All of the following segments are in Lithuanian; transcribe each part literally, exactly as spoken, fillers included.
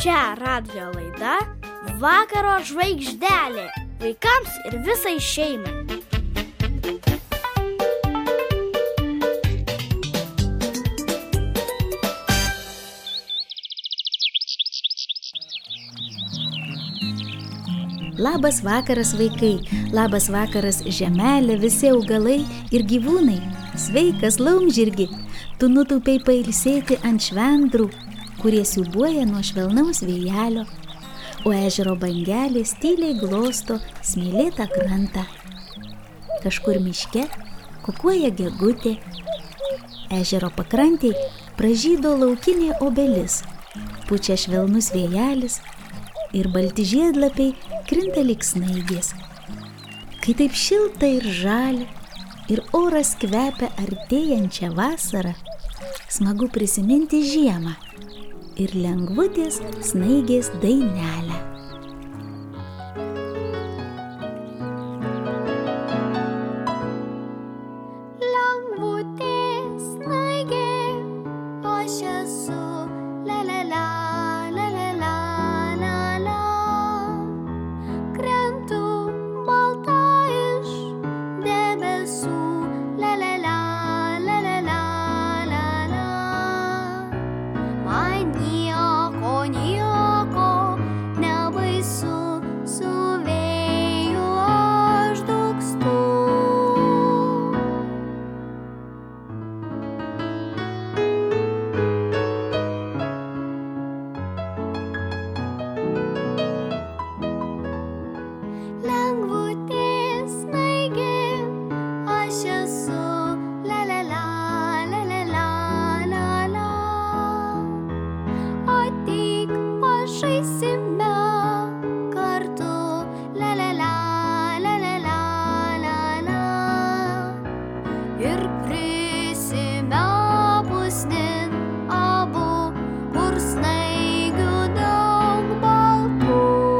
Čia radijo laida Vakaro žvaigždelė vaikams ir visai šeimai. Labas vakaras vaikai, labas vakaras žemelė, visi augalai ir gyvūnai. Sveikas laumžirgi, tu nutūpei pailsėti ant švendrų, kurie siūbuoja nuo švelnaus vėjelio, o ežero bangelės tyliai glosto smėlėtą krantą. Kažkur miške kukuoja gegutė. Ežero pakrantėj pražydo laukinė obelis, pučia švelnus vėjelis ir balti žiedlapiai krinta lyg snaigės. Kai taip šilta ir žalia ir oras kvepia artėjančią vasarą, smagu prisiminti žiemą ir lengvutės snaigės dainelę. Lengvutės snaigė, aš esu, la la la, la la la, la la. Krentu balta iš debesų, la la la, la la la, la la. Man nieko, nieko nebaisu, su vėju aš dūkstu. Lengvutės snaigė, aš esu, la la la, la la la, la la. Ateik pažaisime kartu, la la la, la la la, la la. Ir krisime pusnin abu, kur snaigių daug baltų.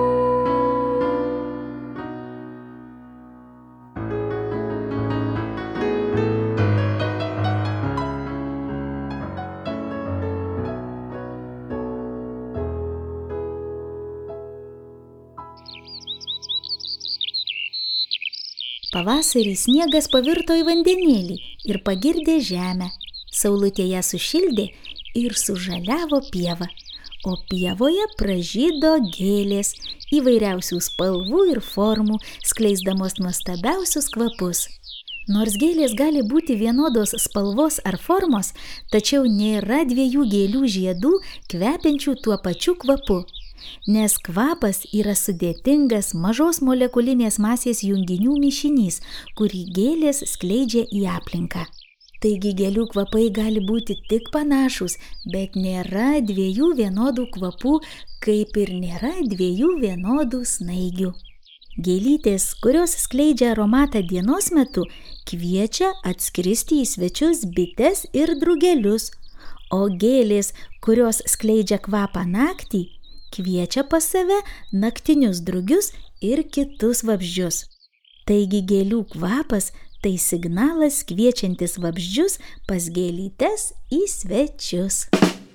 Pavasarį sniegas pavirto į vandenėlį ir pagirdė žemę. Saulutė ją sušildė ir sužaliavo pieva, o pievoje pražydo gėlės įvairiausių spalvų ir formų, skleisdamos nuostabiausius kvapus. Nors gėlės gali būti vienodos spalvos ar formos, tačiau nėra dviejų gėlių žiedų kvepiančių tuo pačiu kvapu. Nes kvapas yra sudėtingas mažos molekulinės masės junginių mišinys, kurį gėlės skleidžia į aplinką. Taigi gėlių kvapai gali būti tik panašūs, bet nėra dviejų vienodų kvapų, kaip ir nėra dviejų vienodų snaigių. Gėlytės, kurios skleidžia aromatą dienos metu, kviečia atskristi į svečius bites ir drugelius, o gėlės, kurios skleidžia kvapą naktį, kviečia pas save naktinius drugius ir kitus vabzdžius. Taigi gėlių kvapas tai signalas kviečiantis vabzdžius pas gėlytes į svečius.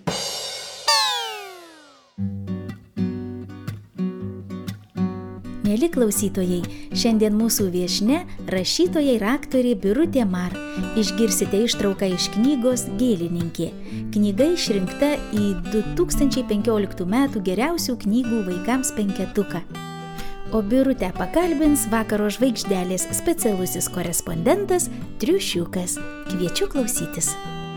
Mieli klausytojai, šiandien mūsų viešnia rašytoja ir aktorė Birutė Mar. Išgirsite ištrauką iš knygos Gėlininkė. Knyga išrinkta į du tūkstančiai penkioliktų metų geriausių knygų vaikams penketuką. O Birutę pakalbins Vakaro žvaigždelės specialusis korespondentas Triušiukas. Kviečiu klausytis.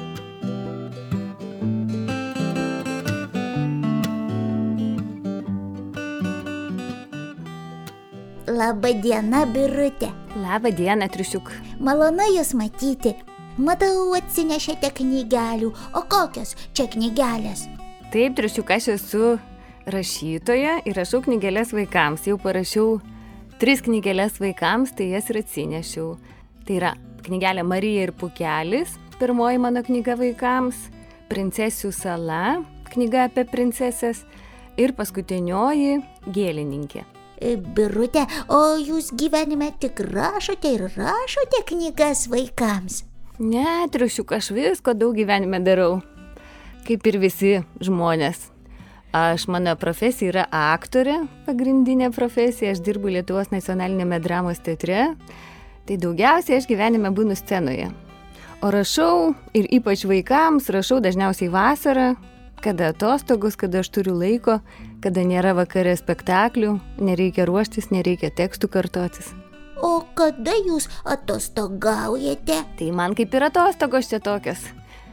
Labą dieną, Birutė. Labą dieną, Triušiuk. Malonu Jūs matyti. Matau, atsinešėte knygelių. O kokios čia knygelės? Taip, Triušiuk, aš esu rašytoja ir rašau knygelės vaikams. Jau parašiau tris knygelės vaikams, tai jas ir atsinešiau. Tai yra knygelė Marija ir Pukelis, pirmoji mano knyga vaikams, Princesių sala, knyga apie princesės ir paskutinioji Gėlininkė. Birutė, o Jūs gyvenime tik rašote ir rašote knygas vaikams? Ne, Triušiuk, aš visko daug gyvenime darau, kaip ir visi žmonės. Aš, mano profesija yra aktorė, pagrindinė profesija, aš dirbu Lietuvos nacionalinėme dramos teatre, tai daugiausiai aš gyvenime būnu scenoje. O rašau, ir ypač vaikams, rašau dažniausiai vasarą, kada atostogos, kada aš turiu laiko, kada nėra vakare spektaklių, nereikia ruoštis, nereikia tekstų kartotis. O kada jūs atostogaujate? Tai man kaip ir atostogos čia tokios.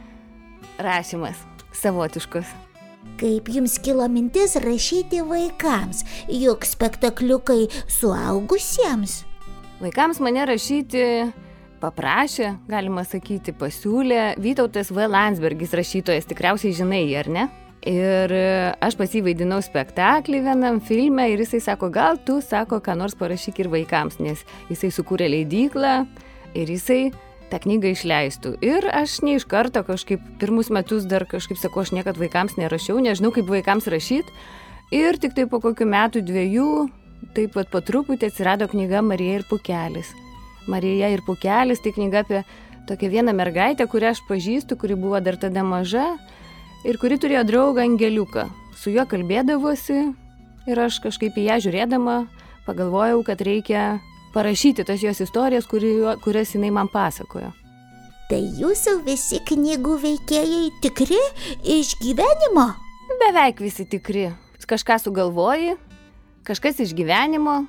Rašymas, savotiškos. Kaip jums kilo mintis rašyti vaikams, juk spektakliukai suaugusiems? Vaikams mane rašyti paprašė, galima sakyti, pasiūlė Vytautas V. Landsbergis, rašytojas, tikriausiai žinai jį, ar ne? Ir aš pas jį vaidinau spektaklį vienam filme ir jisai sako, gal tu, sako, ką nors parašyk ir vaikams, nes jisai sukūrė leidyklą ir jisai tą knygą išleistų. Ir aš ne iš karto kažkaip pirmus metus dar kažkaip sakau, aš niekad vaikams nerašiau, nežinau kaip vaikams rašyti. Ir tik tai po kokių metų dviejų, taip pat po truputį atsirado knyga Marija ir Pukelis. Marija ir Pukelis, tai knyga apie tokią vieną mergaitę, kurią aš pažįstu, kuri buvo dar tada maža ir kuri turėjo draugą angeliuką. Su juo kalbėdavosi ir aš kažkaip į ją žiūrėdama pagalvojau, kad reikia parašyti tas jos istorijas, kuri, kurias jinai man pasakojo. Tai jūsų visi knygų veikėjai tikri iš gyvenimo? Beveik visi tikri. Kažką sugalvoji, kažkas iš gyvenimo,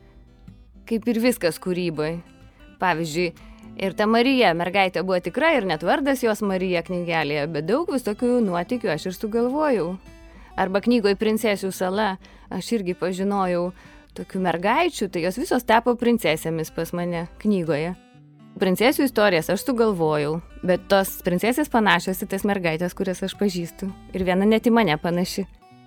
kaip ir viskas kūrybai. Pavyzdžiui, ir ta Marija, mergaitė buvo tikra ir net vardas jos Marija knygelėje, bet daug visokių nuotykių aš ir sugalvojau. Arba knygoje Princesių sala aš irgi pažinojau tokių mergaičių, tai jos visos tapo princesėmis pas mane knygoje. Princesių istorijas aš sugalvojau, bet tos princesės panašios į tas mergaitės, kurias aš pažįstu. Ir viena net į mane panaši.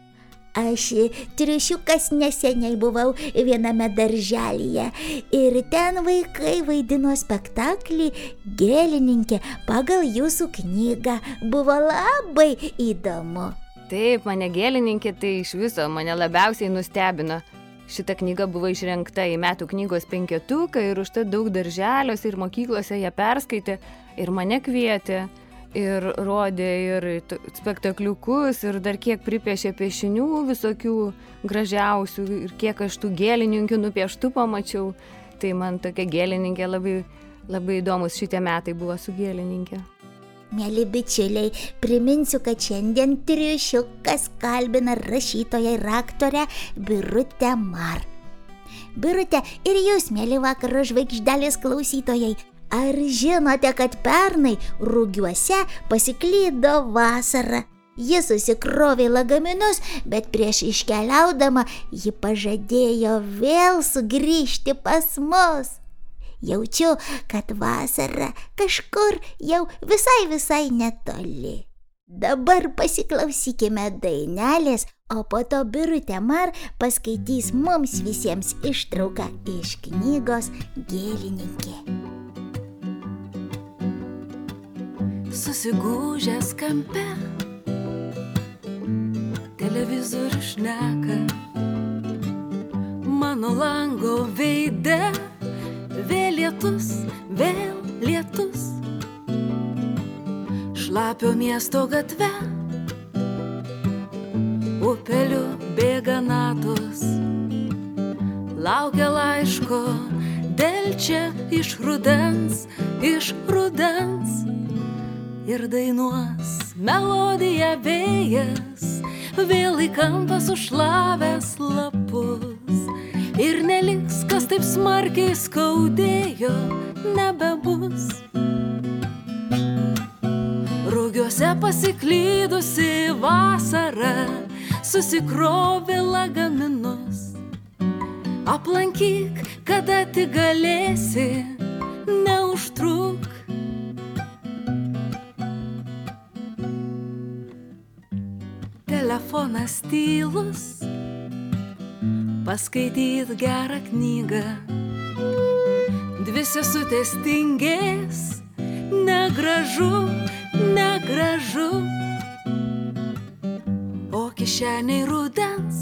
Aš triušiukas neseniai buvau viename darželyje ir ten vaikai vaidino spektaklį Gėlininkė pagal jūsų knygą. Buvo labai įdomu. Taip, mane Gėlininkė tai iš viso mane labiausiai nustebino. Šita knyga buvo išrenkta į metų knygos penketuką ir užtat daug darželiuose ir mokyklose ją perskaitė ir mane kvietė ir rodė ir spektakliukus ir dar kiek pripiešė piešinių visokių gražiausių ir kiek aš tų gėlininkių nupieštų pamačiau. Tai man tokia Gėlininkė labai, labai įdomus šitie metai buvo su Gėlininkė. Mėly bičiuliai, priminsiu, kad šiandien triušiukas kalbina rašytoją ir aktorę Birutę Mar. Birute, ir jūs, mėly Vakaro žvaigždelės klausytojai, ar žinote, kad pernai Rugiuose pasiklydo vasara? Ji susikrovė lagaminus, bet prieš iškeliaudama ji pažadėjo vėl sugrįžti pas mus. Jaučiu, kad vasara kažkur jau visai visai netoli. Dabar pasiklausykime dainelės, o po to Birutė Mar paskaitys mums visiems ištrauką iš knygos Gėlininkė. Susigūžęs kampe, televizorius šneka, mano lango veide vėl lietus, vėl lietus. Šlapio miesto gatve upeliu bėga natos, laukia laiško delčia iš rudens, iš rudens. Ir dainuos melodiją vėjas, vėl į kampą sušlavęs lapus. Ir neliks, kas taip smarkiai skaudėjo, nebebus. Rugiuose pasiklydusi vasara susikrovė lagaminus. Aplankyk, kada tik galėsi, neužtruk. Telefonas tylus, paskaityt gerą knygą. Dvi sesutės tingės, negražu, negražu. O kišeniai rudens,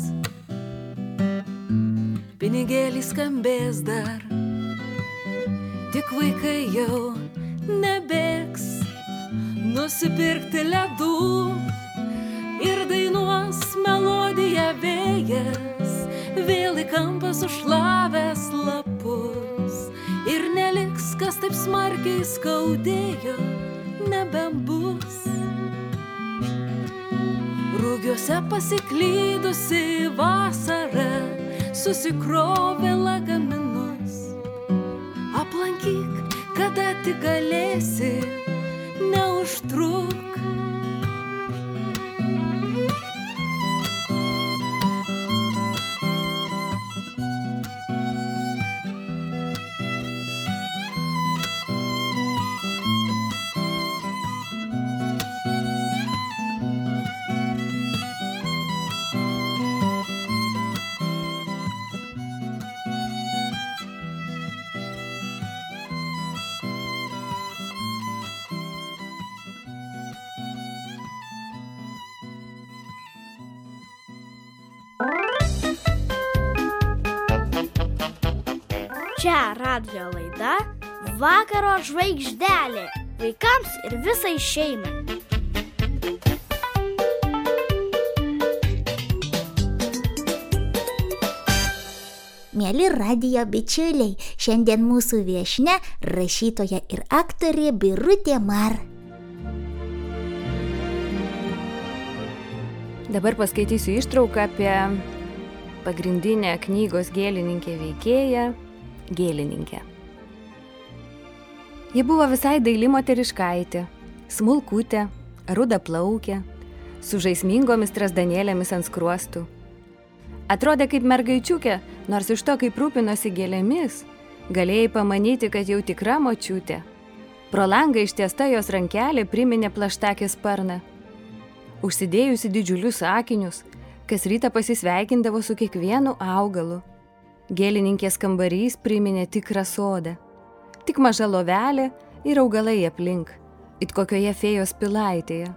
pinigėlį skambės dar. Tik vaikai jau nebėgs nusipirkti ledų ir dainuos melodiją. vėjas vėl į kampą sušlavęs lapus ir neliks, kas taip smarkiai skaudėjo, nebebus. Rūgiuose pasiklydusi vasara susikrovė lagaminus. Aplankyk, kada tik galėsi, neužtruk. Čia radijo laida Vakaro žvaigždelė vaikams ir visai šeimai. Mieli radijo bičiuliai, šiandien mūsų viešnia rašytoja ir aktorė Birutė Mar. Dabar paskaitysiu ištrauką apie pagrindinę knygos gėlininkę veikėją, gėlininkę. Ji buvo visai daili moteriškaitė, smulkutė, rudaplaukė, su žaismingomis strazdanėlėmis ant skruostų. Atrodė kaip mergaičiukė, nors iš to, kaip rūpinosi gėlėmis, galėjai pamanyti, kad jau tikra močiutė. Pro langą ištiesta jos rankelė priminė plaštakės sparną. Užsidėjusi didžiulius akinius, kas rytą pasisveikindavo su kiekvienu augalu. Gėlininkės kambarys priminė tikrą sodą. Tik maža lovelė ir augalai aplink, it kokioje fėjos pilaitėje.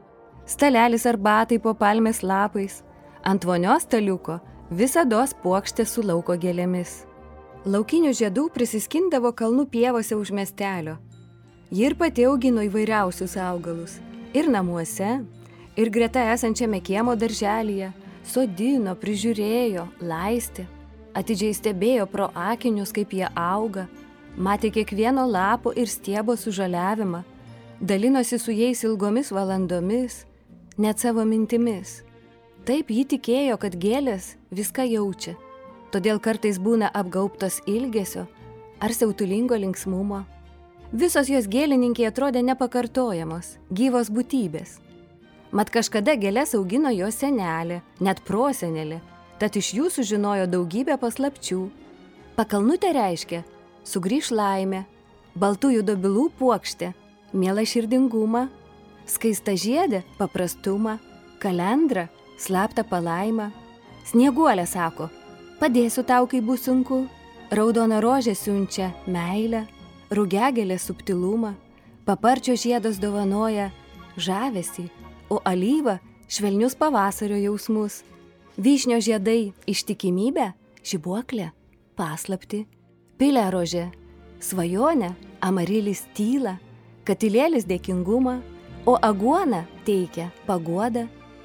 Stalelis arbatai po palmės lapais, ant vonios staliuko visados puokštė su lauko gėlėmis. Laukinių žiedų prisiskindavo kalnų pievose už miestelio. Ji ir pati augino įvairiausius augalus. Ir namuose, ir greta esančiame kiemo darželyje, sodino, prižiūrėjo, laistė. Atidžiai stebėjo pro akinius, kaip jie auga, matė kiekvieno lapo ir stiebo sužaliavimą, dalinosi su jais ilgomis valandomis, net savo mintimis. Taip ji tikėjo, kad gėlės viską jaučia, todėl kartais būna apgaubtos ilgesio ar siautulingo linksmumo. Visos jos gėlininkiai atrodė nepakartojamos, gyvos būtybės. Mat kažkada gėles augino jos senelė, net prosenelė, tad iš jų sužinojo daugybę paslapčių. Pakalnutė reiškia sugrįš laimė, baltųjų dobilų puokštė, mielą širdingumą, skaista žiedė paprastumą, kalendra slaptą palaimą. Snieguolė sako, padėsiu tau, kai bus sunku, raudona rožė siunčia meilę, rugiagėlė subtilumą, paparčio žiedas dovanoja žavesį, o alyva švelnius pavasario jausmus. Vyšnio žiedai ištikimybę, žibuoklę, paslaptį, pilerožė, svajonę, amarilis tylą, katilėlis dėkingumą, o aguona teikia paguodą.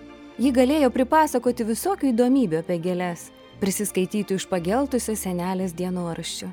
Ji galėjo pripasakoti visokių įdomybių apie gėles, prisiskaityti iš pageltusio senelės dienoraščių.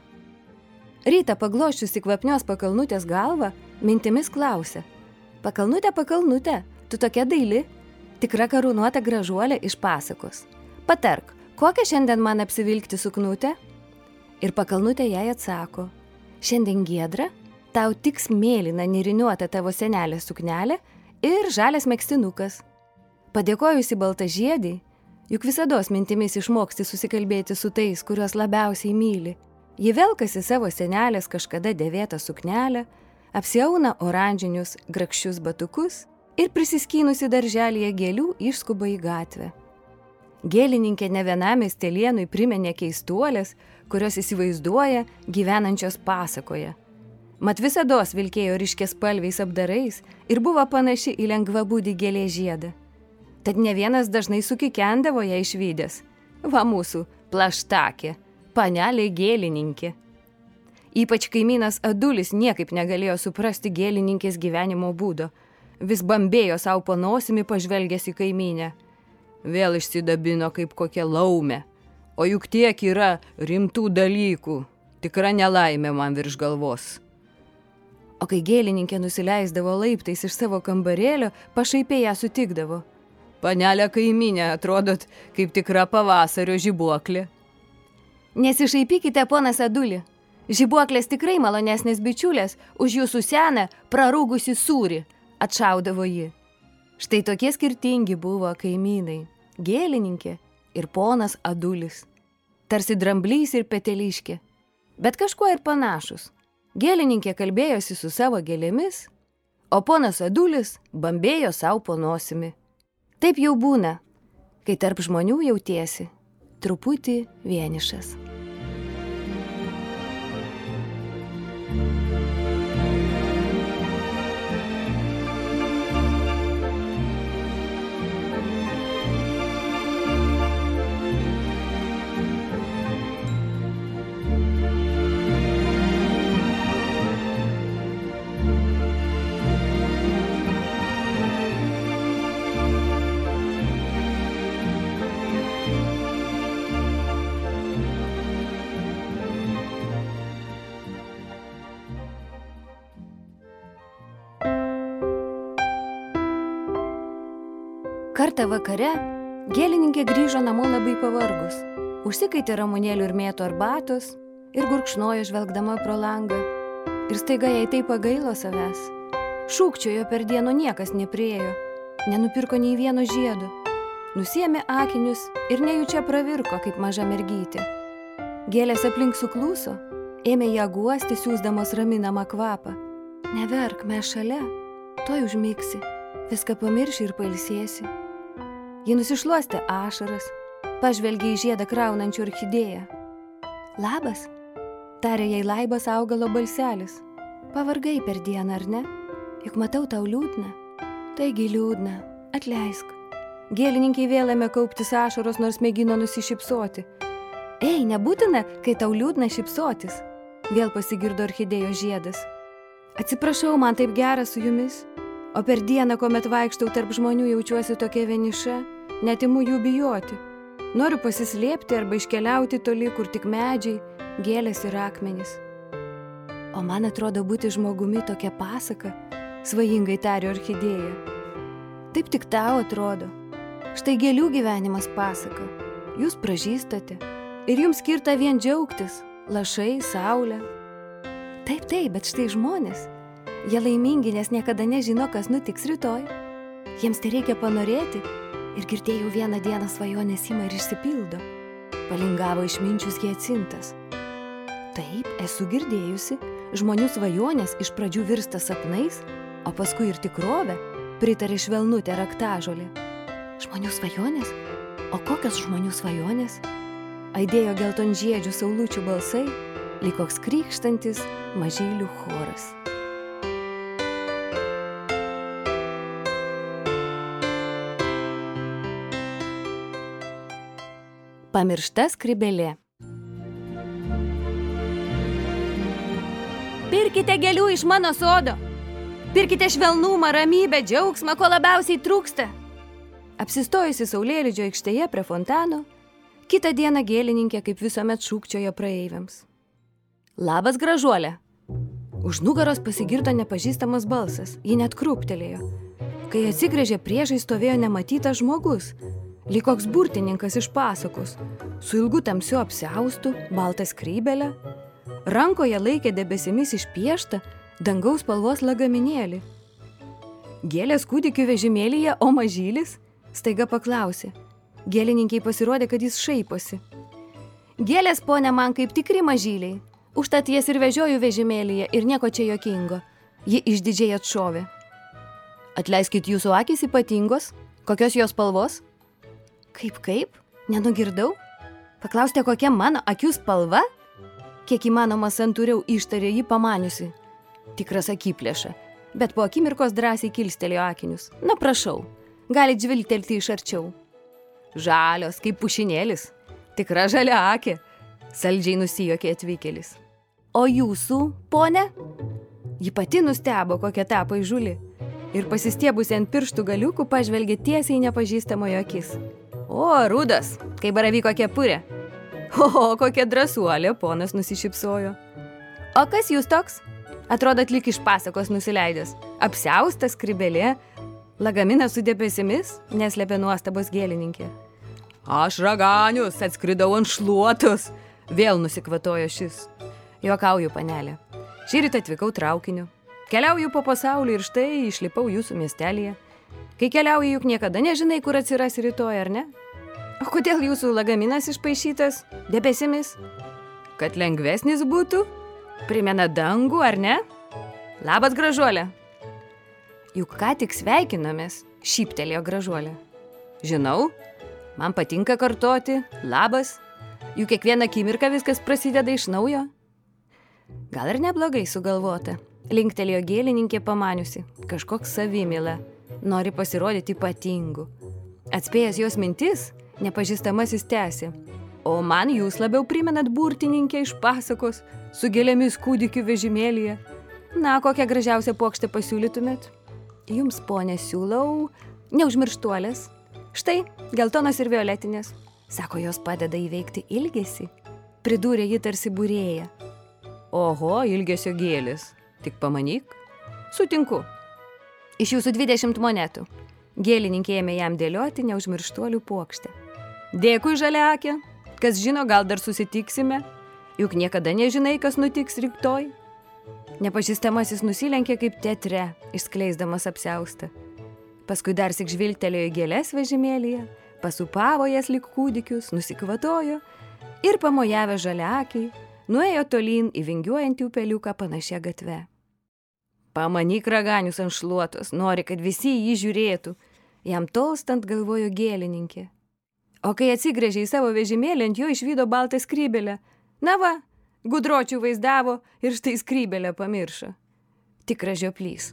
Rytą pagloščiusi kvapnios pakalnutės galvą, mintimis klausė: Pakalnutė, pakalnutė, tu tokia daili? Tikra karūnuota gražuolė iš pasakos. Patark, kokią šiandien man apsivilkti suknutę? Ir pakalnutė jai atsako: šiandien giedra, tau tiks mėlyna niriniuota tavo senelės suknelė ir žalias megztinukas. Padėkojusi baltažiedei, juk visados mintimis išmoksti susikalbėti su tais, kuriuos labiausiai myli, ji velkasi savo senelės kažkada dėvėtą suknelę, apsiauna oranžinius grakščius batukus ir prisiskynusi darželyje gėlių išskuba į gatvę. Gėlininkė ne vienam miestelėnui priminė keistuolės, kurios įsivaizduoja gyvenančios pasakoje. Mat visados vilkėjo ryškiaspalviais apdarais ir buvo panaši į lengvabūdį gėlės žiedą. Tad ne vienas dažnai sukikendavo ją išvydęs. Va mūsų plaštakė, panelė gėlininkė. Ypač kaimynas Adulis niekaip negalėjo suprasti gėlininkės gyvenimo būdo. Vis bambėjo savo po nosimi pažvelgęs į kaimynę. vėl išsidabino kaip kokia laumė. O juk tiek yra rimtų dalykų, tikra nelaimė man virš galvos. O kai gėlininkė nusileisdavo laiptais iš savo kambarėlio, pašaipiai ją sutikdavo. Panelė kaimynė, atrodot kaip tikra pavasario žibuoklė. Nesišaipykite, ponas Aduli. Žibuoklės tikrai malonesnės bičiulės už jūsų seną prarūgusi sūrį, atšaudavo ji. Štai tokie skirtingi buvo kaimynai, gėlininkė ir ponas Adulis. Tarsi dramblys ir peteliškė, bet kažkuo ir panašus. Gėlininkė kalbėjosi su savo gėlėmis, o ponas Adulis bambėjo savo po nosimi. Taip jau būna, kai tarp žmonių jautiesi truputį vienišas. Kartą vakare gėlininkė grįžo namo labai pavargus. Užsikaitė ramunėlių ir mėtų arbatos ir gurkšnojo žvelgdama pro langą. Ir staiga jai taip pagailo savęs. Šūkčiojo per dieną niekas nepriėjo, nenupirko nei vieno žiedo. Nusiėmė akinius ir nejučia pravirko kaip maža mergytė. Gėlės aplink suklūso, ėmė ją guosti, siųsdamos raminamą kvapą. Neverk, mes šalia, tuoj užmigsi, viską pamirši ir pailsėsi. Ji nusišluostė ašaras, pažvelgė į žiedą kraunančių orchidėją. Labas, tarė jai laibas augalo balselis. Pavargai per dieną, ar ne? Juk matau tau liūdna. Taigi liūdna, atleisk. Gėlininkiai vėl ėmė kauptis ašaros, nors mėgino nusišypsoti. Ei, nebūtina, kai tau liūdna šypsotis. Vėl pasigirdo orchidėjos žiedas. Atsiprašau, man taip gera su jumis. O per dieną, kuomet vaikštau tarp žmonių, jaučiuosi tokia vieniša, net imu jų bijoti. Noriu pasislėpti arba iškeliauti toli, kur tik medžiai, gėlės ir akmenys. O man atrodo būti žmogumi tokia pasaka, svajingai tarė orchidėja. Taip tik tau atrodo. Štai gėlių gyvenimas pasaka. Jūs pražystate ir jums skirta vien džiaugtis, lašai, saulė. Taip, taip, bet štai žmonės. Jie laimingi, nes niekada nežino, kas nutiks rytoj. Jiems tai reikia panorėti ir girdėjau vieną dieną svajonės ima ir išsipildo. Palingavo išminčius Hiacintas. Taip, esu girdėjusi, žmonių svajonės iš pradžių virsta sapnais, o paskui ir tikrovė, pritarė švelnutė raktažolė. Žmonių svajonės? O kokios žmonių svajonės? Aidėjo geltonžiedžių saulučių balsai, lyg koks krykštantis mažylių choras. Pamiršta skrybėlė. Pirkite gėlių iš mano sodo. Pirkite švelnumą, ramybę, džiaugsmą, ko labiausiai trūksta. Apsistojusi saulėlydžio aikštėje prie fontano, kitą dieną gėlininkė kaip visuomet šūkčiojo praeiviams. Labas, gražuolė. Už nugaros pasigirdo nepažįstamas balsas, ji net krūptelėjo. Kai atsigręžė, priešais stovėjo nematytas žmogus, lyg koks burtininkas iš pasakos, su ilgu tamsiu apsiaustu, balta skrybėle. Rankoje laikė debesimis išpieštą dangaus spalvos lagaminėlį. Gėlės kūdikių vežimėlyje, o mažylis staiga paklausė. Gėlininkiai pasirodė, kad jis šaiposi. Gėlės, ponia, man kaip tikri mažyliai. Užtat jas ir vežioju vežimėlyje ir nieko čia jokingo. Ji išdidžiai atšovė. Atleiskit, jūsų akys ypatingos? Kokios jos spalvos? Kaip, kaip? Nenugirdau? Paklausite, kokia mano akių spalva? Kiek įmanoma santūriau ištarė ji pamaniusi. Tikras akiplėša, bet po akimirkos drąsiai kilstelėjo akinius. Na, prašau, galit žvilgtelti iš arčiau. Žalios, kaip pušinėlis. Tikra žalia akė, saldžiai nusijuokė atvykėlis. O jūsų, ponė? Ji pati nustebo, kokia tapo įžuli, ir pasistiebusi ant pirštų galiukų pažvelgė tiesiai nepažįstamojo akis. O, rudas, kai baravyko kepurė. O, kokia drąsuolė, ponas nusišypsojo. O kas jūs toks? Atrodat lyg iš pasakos nusileidęs. Apsiaustas skrybelė, lagaminas su debesimis, neslėpė nuostabos gėlininkė. Aš raganius, atskridau ant šluotos, vėl nusikvatojo šis. Juokauju, panelė. Šįryt atvykau traukiniu. Keliauju po pasaulį ir štai išlipau jūsų miestelyje. Kai keliauji, juk niekada nežinai, kur atsiras rytoj, ar ne? O kodėl jūsų lagaminas išpaišytas debesimis? Kad lengvesnis būtų? Primena dangų, ar ne? Labas, gražuolė. Juk ką tik sveikinomės, šyptelėjo gražuolė. Žinau, man patinka kartoti, labas. Juk kiekvieną akimirką viskas prasideda iš naujo. Gal ir neblogai sugalvota, linktelėjo gėlininkė pamaniusi, kažkoks savimylą, nori pasirodyti ypatingu. Atspėjęs jos mintis, nepažįstamasis tęsė. O man jūs labiau primenat burtininkę iš pasakos su gėlėmis kūdikių vežimėlyje. Na, kokią gražiausią puokštę pasiūlytumėt? Jums, ponė, siūlau neužmirštuolės. Štai, geltonos ir violetinės. Sako, jos padeda įveikti ilgesį. Pridūrė ji tarsi būrėja. Oho, ilgesio gėlės. Tik pamanyk. Sutinku. Iš jūsų dvidešimt monetų. Gėlininkė ėmė jam dėlioti neužmirštuolių puokštę. Dėkui, žaliakė. Kas žino, gal dar susitiksime. Juk niekada nežinai, kas nutiks rytoj. Nepažįstamasis nusilenkė kaip teatre, išskleisdamas apsiaustą. Paskui dar sik žvilgtelėjo į gėles vežimėlyje, pasupavo jas lyg kūdikius, nusikvatojo ir pamojavę žaliakiai, nuėjo tolyn į vingiuojantį upeliuką panašią gatvę. Pamanyk, raganius ant šluotos, nori, kad visi jį žiūrėtų. Jam tolstant galvojo gėlininkė. O kai atsigręžė į savo vežimėlį, ant jo išvydo baltą skrybelę. Na va, gudročių vaizdavo ir štai skrybelę pamiršo. Tikras žioplys.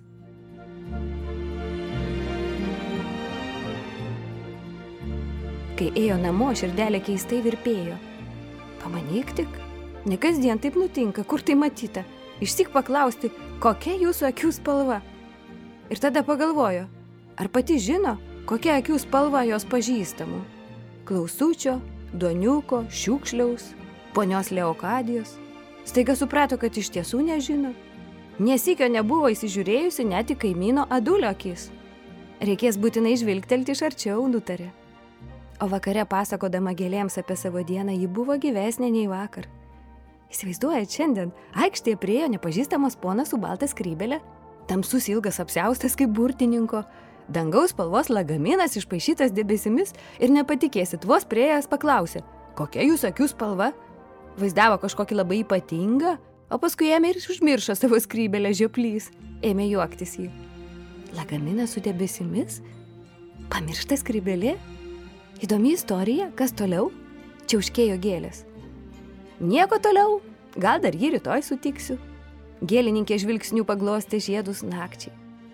Kai ėjo namo, širdelė keistai virpėjo. Pamanyk tik, ne kasdien taip nutinka, kur tai matyta. Išsyk paklausti, kokia jūsų akių spalva. Ir tada pagalvojo, ar pati žino, kokia akių spalva jos pažįstamų. Klausučio, Duoniuko, Šiukšliaus, ponios Leokadijos. Staiga suprato, kad iš tiesų nežino. Nesykio nebuvo įsižiūrėjusi net į kaimyno Adulio akis. Reikės būtinai žvilgtelti iš arčiau, nutarė. O vakare pasakodama gėlėms apie savo dieną, ji buvo gyvesnė nei vakar. Įsivaizduojat, šiandien aikštėje priėjo nepažįstamas ponas su balta skrybelė, tamsus ilgas apsiaustas kaip burtininko, dangaus spalvos lagaminas išpaišytas debesimis ir nepatikėsit, vos priėjęs paklausė, kokia jūsų akių spalva? Vaizdavo kažkokį labai ypatingą, o paskui ėmė ir užmiršo savo skrybelę žioplys. Ėmė juoktis jį. Lagaminas su debesimis? Pamiršta skrybelė? Įdomi istorija, kas toliau? Čiauškėjo gėlės. Nieko toliau, gal dar jį rytoj sutiksiu. Gėlininkė žvilgsnių paglostė žiedus nakčiai.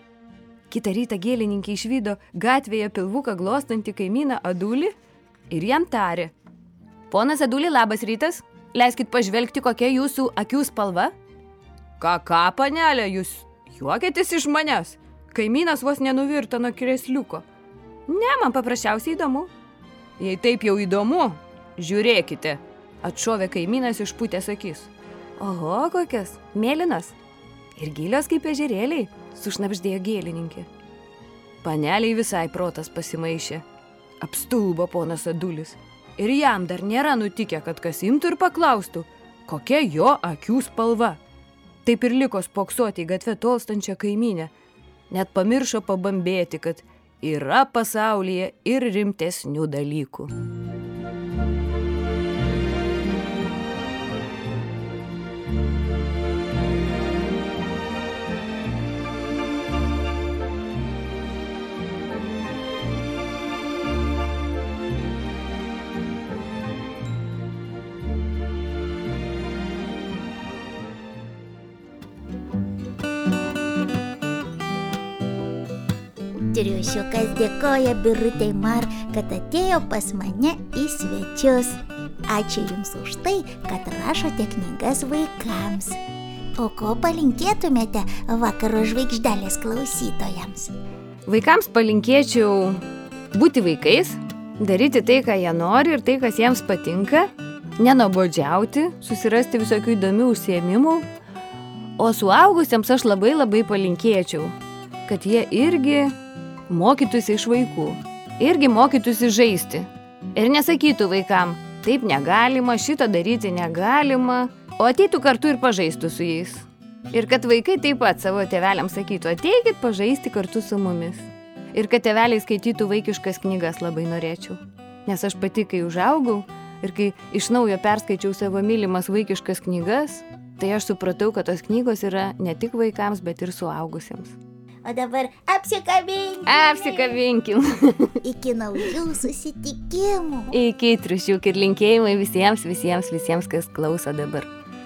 Kitą rytą gėlininkė išvydo gatvėje pilvuką glostantį kaimyną Adulį ir jam tarė. Ponas Adulį, labas rytas, leiskit pažvelgti, kokia jūsų akių spalva. Ką, ką, panelė, jūs juokėtės iš manęs? Kaimynas vos nenuvirto nuo kiresliuko. Ne, man paprasčiausiai įdomu. Jei taip jau įdomu, žiūrėkite, atšovė kaimynas išpūtęs akis. Oho, kokias, mėlynas. Ir gilios kaip ežerėliai, sušnabždėjo gėlininkė. Paneliai visai protas pasimaišė. Apstulbo ponas Adulis. Ir jam dar nėra nutikę, kad kas imtų ir paklaustų, kokia jo akių spalva. Taip ir liko spoksoti į gatvę tolstančią kaimynę. Net pamiršo pabambėti, kad yra pasaulyje ir rimtesnių dalykų. Triušiukas dėkoja Birutei Mar, kad atėjo pas mane į svečius. Ačiū Jums už tai, kad rašote knygas vaikams. O ko palinkėtumėte vakaro žvaigždelės klausytojams? Vaikams palinkėčiau būti vaikais, daryti tai, ką jie nori ir tai, kas jiems patinka, nenuobodžiauti, susirasti visokių įdomių užsiėmimų. O suaugusiems aš labai labai palinkėčiau, kad jie irgi mokytųsi iš vaikų, irgi mokytųsi žaisti. Ir nesakytų vaikam, taip negalima, šito daryti negalima, o ateitų kartu ir pažaistų su jais. Ir kad vaikai taip pat savo tėveliams sakytų, ateikit pažaisti kartu su mumis. Ir kad tėveliai skaitytų vaikiškas knygas labai norėčiau. Nes aš pati, kai užaugau ir kai iš naujo perskaičiau savo mylimas vaikiškas knygas, tai aš supratau, kad tos knygos yra ne tik vaikams, bet ir suaugusiems. O dabar apsikabinkim. Apsikabinkim. Iki naujų susitikimų. Iki triušiuk ir linkėjimai visiems, visiems, visiems, kas klauso dabar.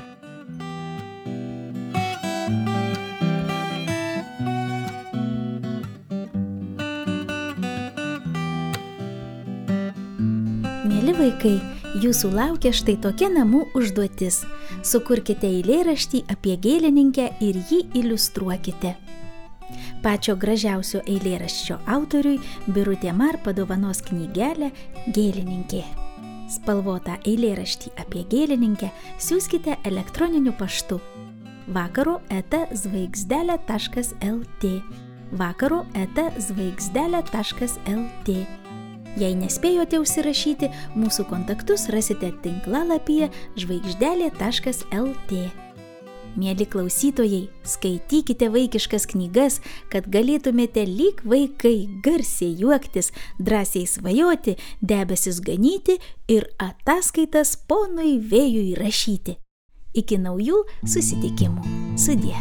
Mieli vaikai, jūsų laukia štai tokia namų užduotis. Sukurkite eilėraštį apie gėlininkę ir jį iliustruokite. Pačio gražiausio eilėraščio autoriui Birutė Mar padovanos knygelę Gėlininkė. Spalvotą eilėraštį apie gėlininkę siųskite elektroniniu paštu vakaro eta zvaigzdelė taškas lt vakaro eta zvaigzdelė taškas lt. Jei nespėjote užsirašyti, mūsų kontaktus rasite tinklalapyje žvaigždelė taškas lt. Mieli klausytojai, skaitykite vaikiškas knygas, kad galėtumėte lyg vaikai garsiai juoktis, drąsiai svajoti, debesis ganyti ir ataskaitas ponui vėjui rašyti. Iki naujų susitikimų. Sudie.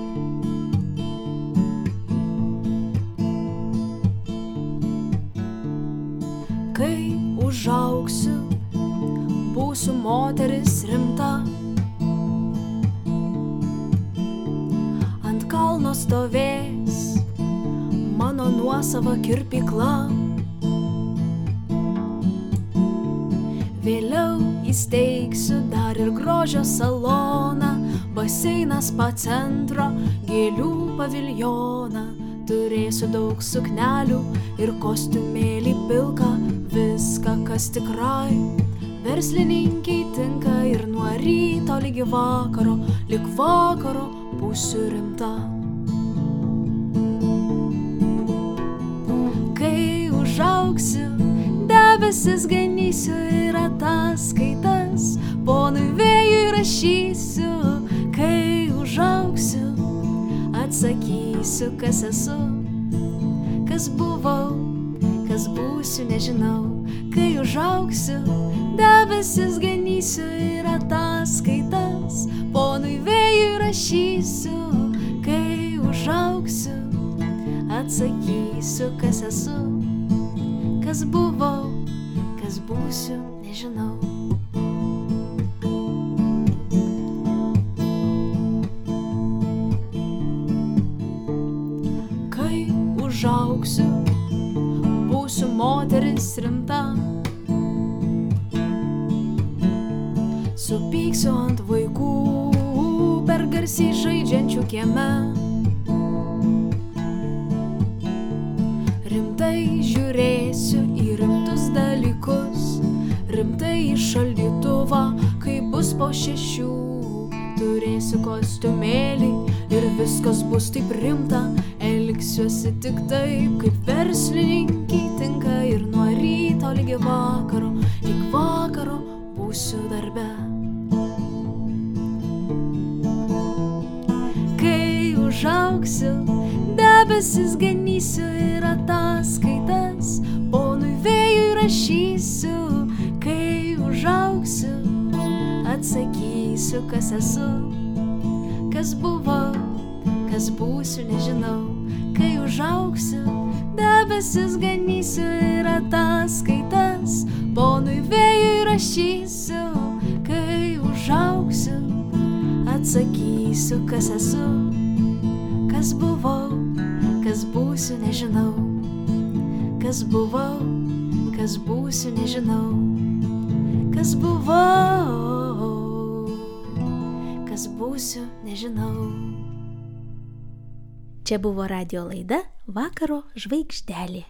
Kai užaugsiu, būsiu moteris rimta. Ant kalno stovės mano nuosava kirpykla. Vėliau įsteigsiu dar ir grožio saloną, baseinas pa centro, gėlių paviljoną. Turėsiu daug suknelių ir kostiumėlį pilką, viską, kas tikrai verslininkiai tinka. Ir nuo ryto lygi vakaro, lig vakaro būsiu rimta. Kai užaugsiu, debesis ganysiu ir ataskaitas ponui vėjui rašysiu. Kai užaugsiu, atsakysiu, kas esu, kas buvau, kas būsiu, nežinau. Kai užaugsiu, debesis ganysiu ir ataskaitas ponui vėjui rašysiu. Kai užaugsiu, atsakysiu, kas esu, kas buvau, kas būsiu, nežinau. Kai užaugsiu, būsiu moteris rimta. Supyksiu ant vaikų per garsiai žaidžiančių kieme. Rimtai žiūrėsiu į rimtus dalykus, rimtai į šaldytuvą, kai bus po šešių. Turėsiu kostiumėlį ir viskas bus taip rimta. Elgsiuosi tik taip, kaip verslininkiai tinka. Ir nuo ryto lygi vakaro, lig vakaro būsiu darbe. Kai užaugsiu, debesis ganysiu ir ataskaitas ponui vėjui rašysiu. Kai užaugsiu, atsakysiu, kas esu, kas buvau, kas būsiu, nežinau. Kai užaugsiu, debesis ganysiu ir ataskaitas ponui vėjui rašysiu. Kai užaugsiu, atsakysiu, kas esu, kas buvau, kas būsiu, nežinau. Kas buvau, kas būsiu, nežinau. Kas buvau, kas būsiu, nežinau. Čia buvo radijo laida Vakaro žvaigždelė.